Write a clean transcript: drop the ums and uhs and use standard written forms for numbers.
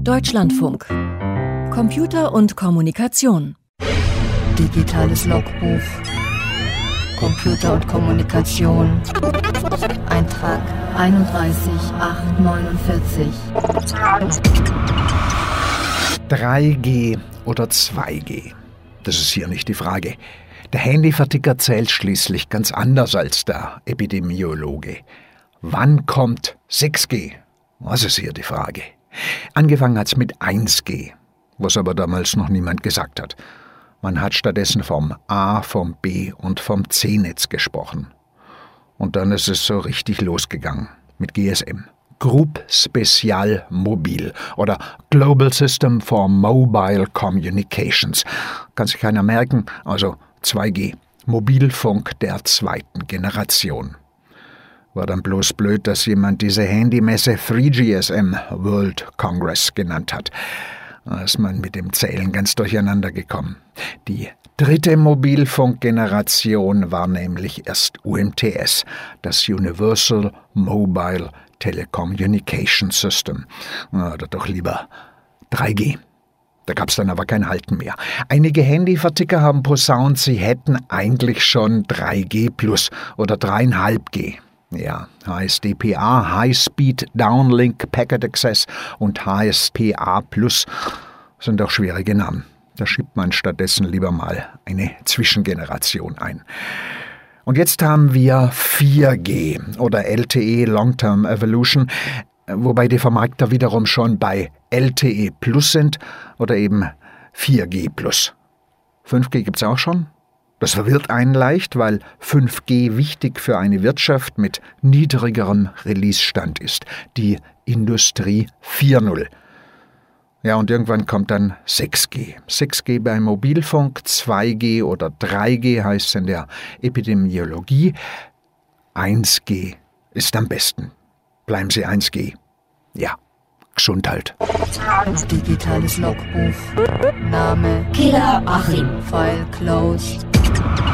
Deutschlandfunk. Computer und Kommunikation. Digitales Logbuch. Computer und Kommunikation. Eintrag 31849. 3G oder 2G? Das ist hier nicht die Frage. Der Handyverticker zählt schließlich ganz anders als der Epidemiologe. Wann kommt 6G? Was ist hier die Frage? Angefangen hat's mit 1G, was aber damals noch niemand gesagt hat. Man hat stattdessen vom A, vom B und vom C-Netz gesprochen. Und dann ist es so richtig losgegangen mit GSM. Groupe Spéciale Mobile oder Global System for Mobile Communications. Kann sich keiner merken, also 2G. Mobilfunk der zweiten Generation. War dann bloß blöd, dass jemand diese Handymesse 3GSM World Congress genannt hat. Da ist man mit dem Zählen ganz durcheinander gekommen. Die dritte Mobilfunkgeneration war nämlich erst UMTS, das Universal Mobile Telecommunication System. Oder doch lieber 3G. Da gab es dann aber kein Halten mehr. Einige Handyverticker haben posaunt, sie hätten eigentlich schon 3G plus oder 3,5G. Ja, HSDPA, High Speed Downlink Packet Access und HSPA Plus sind auch schwierige Namen. Da schiebt man stattdessen lieber mal eine Zwischengeneration ein. Und jetzt haben wir 4G oder LTE Long Term Evolution, wobei die Vermarkter wiederum schon bei LTE Plus sind oder eben 4G Plus. 5G gibt's auch schon? Das verwirrt einen leicht, weil 5G wichtig für eine Wirtschaft mit niedrigerem Release-Stand ist, die Industrie 4.0. Ja, und irgendwann kommt dann 6G. 6G beim Mobilfunk, 2G oder 3G heißt es in der Epidemiologie. 1G ist am besten. Bleiben Sie 1G. Ja, Gesundheit. Digitales Logbuch. Name Killer Achim. File closed.